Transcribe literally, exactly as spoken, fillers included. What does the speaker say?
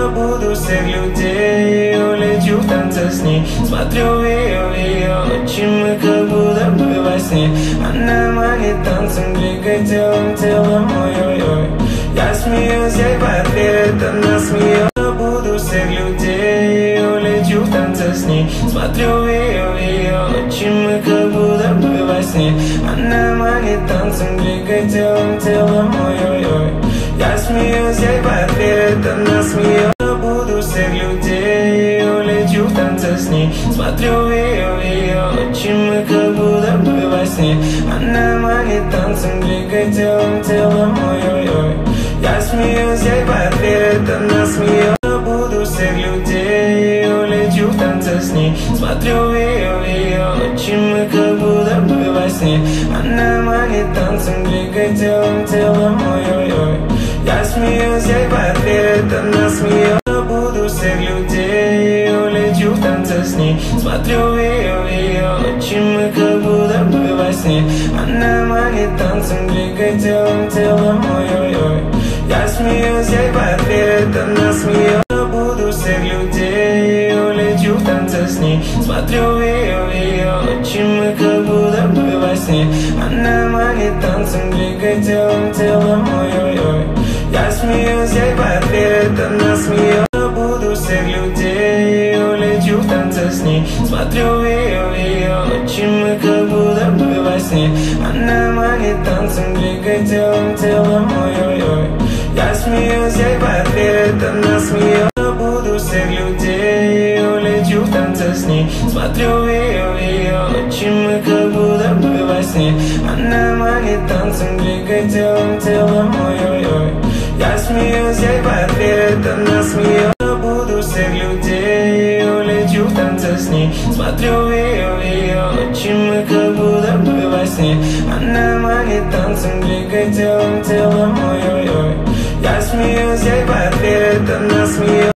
буду всех людей, улечу в танце с ней. Смотрю в ее, в ее очи, мы как будто бы во сне. Она манит танцем, двигает телом, телом, ой-ой-ой. Я смеюсь ей в ответ, она смеется. Буду всех людей, улечу в танце с ней. Смотрю в ее, в ее очи, мы как будто бы во сне. Она манит танцем, двигает телом, телом, ой-ой-ой. Я смеюсь ей в ответ, она смеется. Буду всех людей, улечу в танце с ней. Смотрю в ее, в ее очи, мы как будто бы во сне. Она манит танцем, двигает телом, телом, ой-ой-ой. Я смеюсь ей в ответ, она смеется. Буду всех людей, улечу в танце с ней. Смотрю в ее, в ее очи, мы как будто бы во сне. Она манит танцем, двигает телом, телом, ой-ой-ой. Я смеюсь ей в ответ, она смеется. Буду всех людей, улечу в танце с ней. Смотрю в ее, в ее очи, мы как будто бы во сне. Она манит танцем, двигает телом, телом, ой-ой-ой. Я смеюсь ей в ответ, она смеется. Буду всех людей, улечу в танце с ней. Смотрю в ее, в ее очи, мы как будто бы во сне. Она манит танцем, двигает телом, телом, ой-ой-ой. Я смеюсь ей в ответ, она смеется. Буду всех людей, улечу в танце с ней. Смотрю в ее, в ее очи, мы как будто бы во сне. Она манит танцем, двигает телом, телом, ой-ой-ой. Я смеюсь ей в ответ, она смеется. Буду всех людей, улечу в танце с ней. Смотрю в ее, в ее очи, мы как будто бы во сне. Она манит танцем, двигает телом, телом, ой-ой-ой. Я смеюсь ей в ответ, она смеется. Буду всех людей, улечу в танце с ней. Смотрю в ее, в ее очи, мы как будто бы во сне. Она манит танцем, двигает телом, телом, ой-ой-ой. Я смеюсь ей в ответ, она смеется.